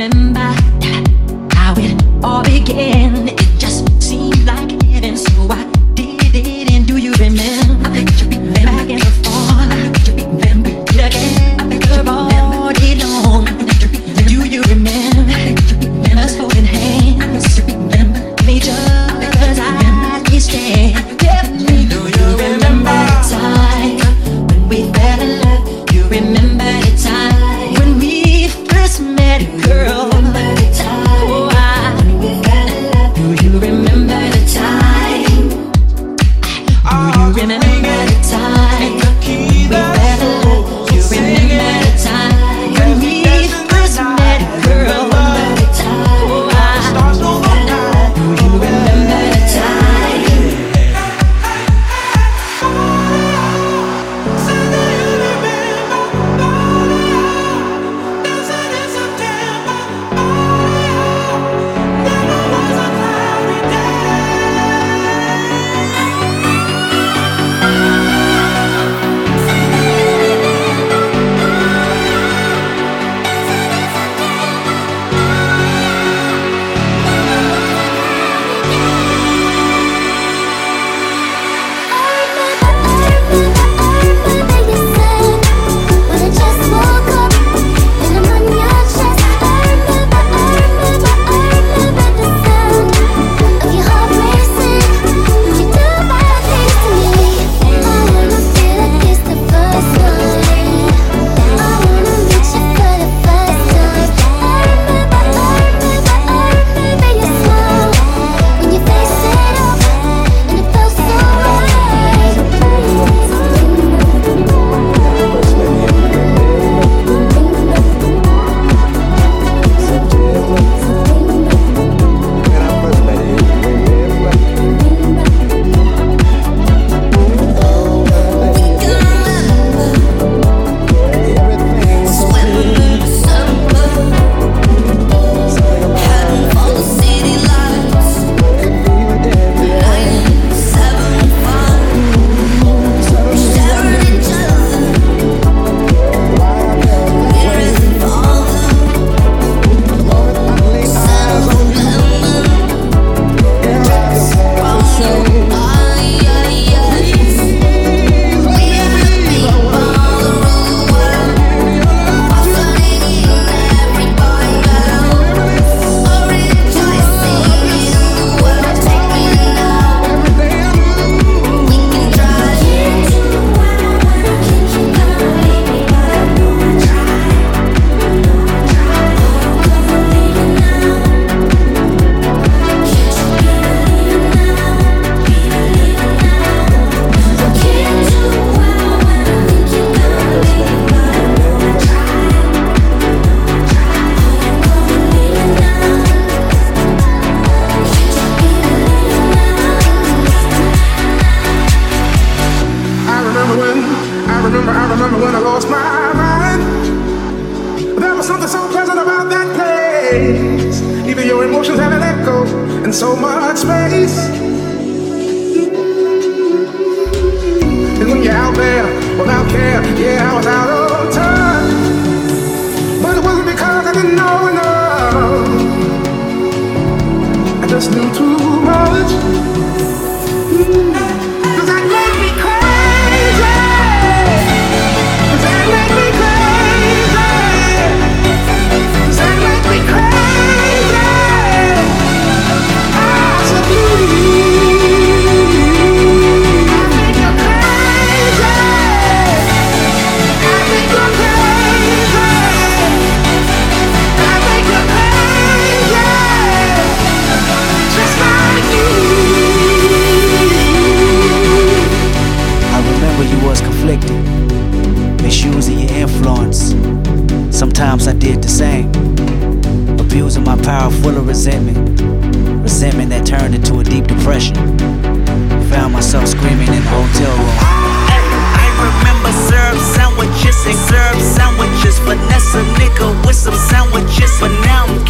remember how it all began? It just seemed like heaven, so I did it. And do you remember? I bet you remember back in the fall. I bet you remember it again. I bet you remember all day long. I bet you remember. Do you remember? I bet you remember us holding hands. I bet you remember each other's eyes we stare. Do you remember the time when we fell in love? You remember the time when we first met, girl? Remember the time when we fell in love? Do you remember the time? Do you remember the time we fell in love? Do you remember the time when we first met, girl? Remember the time? Do you remember the time? I remember when I lost my mind. There was something so pleasant about that place. Even your emotions have an echo in so much space. And when you're out there without care, yeah, I was out of touch. But it wasn't because I didn't know enough. I just knew too much. Does that make me crazy? Does that make me crazy? Does that make me crazy? I said, I think you're crazy. I think you're crazy. I think you're crazy. Just like you. I remember you was conflicted, misusing your influence. Sometimes I did the same, abusing my power full of resentment that turned into a deep depression. Found myself screaming in the hotel room. I remember serve sandwiches, finesse a nigga with some sandwiches, but now I'm